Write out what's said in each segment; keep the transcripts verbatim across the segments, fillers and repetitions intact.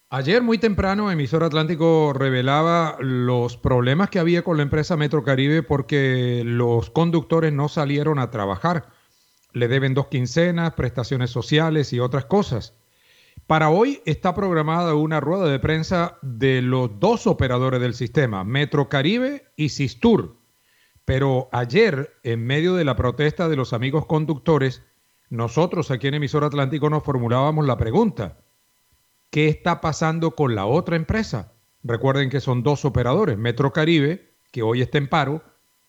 Ayer muy temprano, Emisor Atlántico revelaba los problemas que había con la empresa Metrocaribe porque los conductores no salieron a trabajar. Le deben dos quincenas, prestaciones sociales y otras cosas. Para hoy está programada una rueda de prensa de los dos operadores del sistema, Metrocaribe y Sistur. Pero ayer, en medio de la protesta de los amigos conductores, nosotros aquí en Emisor Atlántico nos formulábamos la pregunta: ¿qué está pasando con la otra empresa? Recuerden que son dos operadores, Metrocaribe, que hoy está en paro,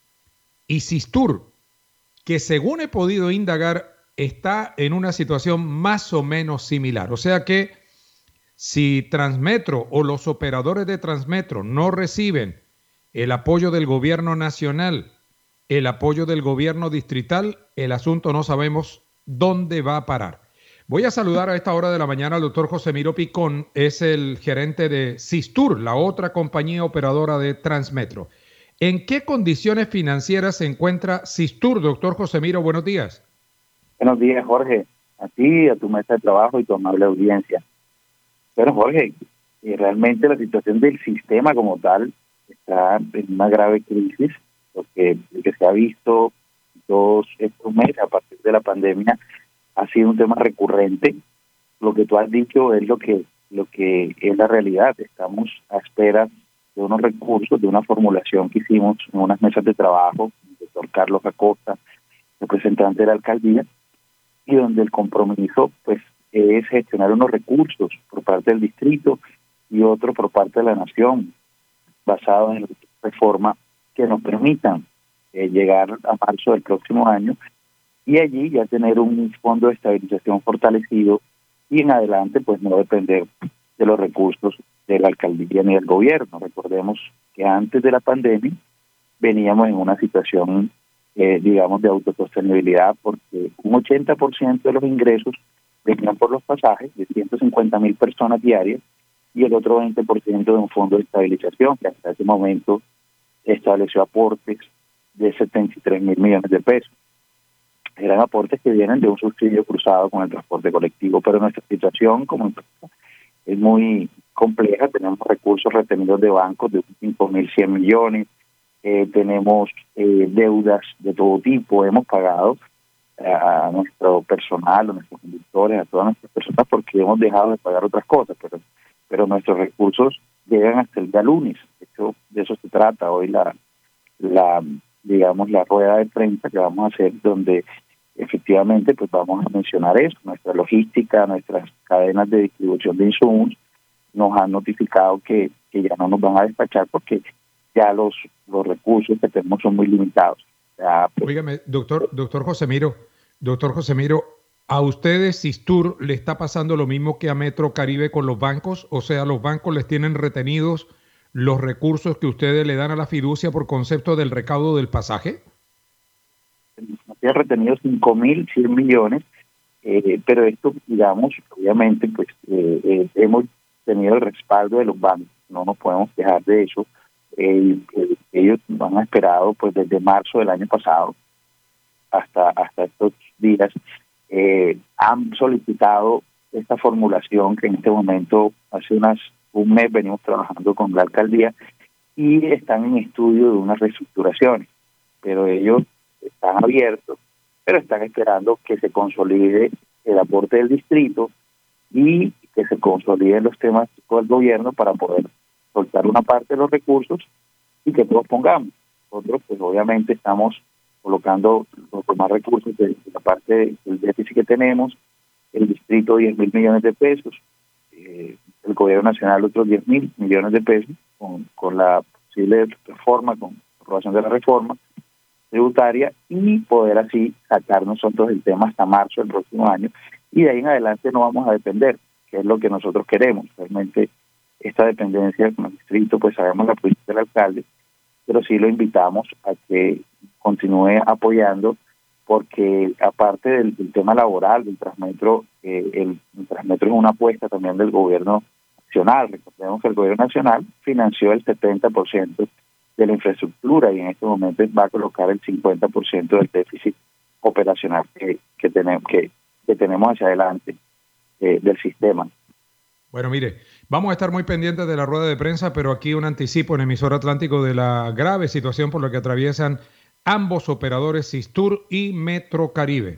y Sistur, que según he podido indagar, está en una situación más o menos similar. O sea que si Transmetro o los operadores de Transmetro no reciben el apoyo del gobierno nacional, el apoyo del gobierno distrital, el asunto no sabemos dónde va a parar. Voy a saludar a esta hora de la mañana al doctor José Miro Picón, es el gerente de Sistur, la otra compañía operadora de Transmetro. ¿En qué condiciones financieras se encuentra Sistur, doctor José Miro? Buenos días. Buenos días, Jorge, a ti, a tu mesa de trabajo y tu amable audiencia. Pero, Jorge, eh, realmente la situación del sistema como tal está en una grave crisis, porque lo que se ha visto todos estos meses a partir de la pandemia ha sido un tema recurrente. Lo que tú has dicho es lo que lo que es la realidad. Estamos a espera de unos recursos, de una formulación que hicimos en unas mesas de trabajo, el doctor Carlos Acosta, representante de la alcaldía, y donde el compromiso pues es gestionar unos recursos por parte del distrito y otro por parte de la nación, basado en la reforma que nos permitan eh, llegar a marzo del próximo año y allí ya tener un fondo de estabilización fortalecido y en adelante pues no depender de los recursos de la alcaldía ni del gobierno. Recordemos que antes de la pandemia veníamos en una situación eh, digamos de autosostenibilidad, porque un ochenta por ciento de los ingresos venían por los pasajes de ciento cincuenta mil personas diarias y el otro veinte por ciento de un fondo de estabilización que hasta ese momento estableció aportes de setenta y tres mil millones de pesos. Eran aportes que vienen de un subsidio cruzado con el transporte colectivo, pero nuestra situación como empresa es muy compleja. Tenemos recursos retenidos de bancos de cinco mil cien millones, eh, tenemos eh, deudas de todo tipo, hemos pagado a nuestro personal, a nuestros conductores, a todas nuestras personas porque hemos dejado de pagar otras cosas, pero pero nuestros recursos llegan hasta el día lunes. De hecho, de eso se trata hoy la, la digamos, la rueda de prensa que vamos a hacer, donde efectivamente pues vamos a mencionar eso, nuestra logística, nuestras cadenas de distribución de insumos nos han notificado que, que ya no nos van a despachar porque ya los, los recursos que tenemos son muy limitados. Ya, pues, Óigame, doctor, doctor José Miro, doctor José Miro, ¿a ustedes Sistur le está pasando lo mismo que a Metro Caribe con los bancos? O sea, los bancos les tienen retenidos los recursos que ustedes le dan a la fiducia por concepto del recaudo del pasaje. nos tiene retenido cinco mil cien millones, eh, pero esto, digamos, obviamente, pues eh, eh, hemos tenido el respaldo de los bancos, no nos podemos quejar de eso. Eh, eh, ellos han esperado pues desde marzo del año pasado hasta hasta estos días, eh, han solicitado esta formulación que en este momento hace unas un mes venimos trabajando con la alcaldía y están en estudio de unas reestructuraciones, pero ellos están abiertos, pero están esperando que se consolide el aporte del distrito y que se consoliden los temas con el gobierno para poder soltar una parte de los recursos y que todos pongamos. Nosotros, pues obviamente estamos colocando los demás recursos de, de la parte del déficit que tenemos, el distrito diez mil millones de pesos, eh, el gobierno nacional otros diez mil millones de pesos, con, con la posible reforma, con la aprobación de la reforma tributaria, y poder así sacar nosotros el tema hasta marzo del próximo año, y de ahí en adelante no vamos a depender, que es lo que nosotros queremos. Realmente esta dependencia con el distrito, pues sabemos la política del alcalde, pero sí lo invitamos a que continúe apoyando, porque aparte del, del tema laboral, del Transmetro, eh, el, el Transmetro es una apuesta también del gobierno nacional. Recordemos que el gobierno nacional financió el setenta por ciento de la infraestructura y en este momento va a colocar el cincuenta por ciento del déficit operacional que, que, tenemos, que, que tenemos hacia adelante eh, del sistema. Bueno, mire, Vamos a estar muy pendientes de la rueda de prensa, pero aquí un anticipo en Emisor Atlántico de la grave situación por la que atraviesan ambos operadores, Sistur y Metrocaribe.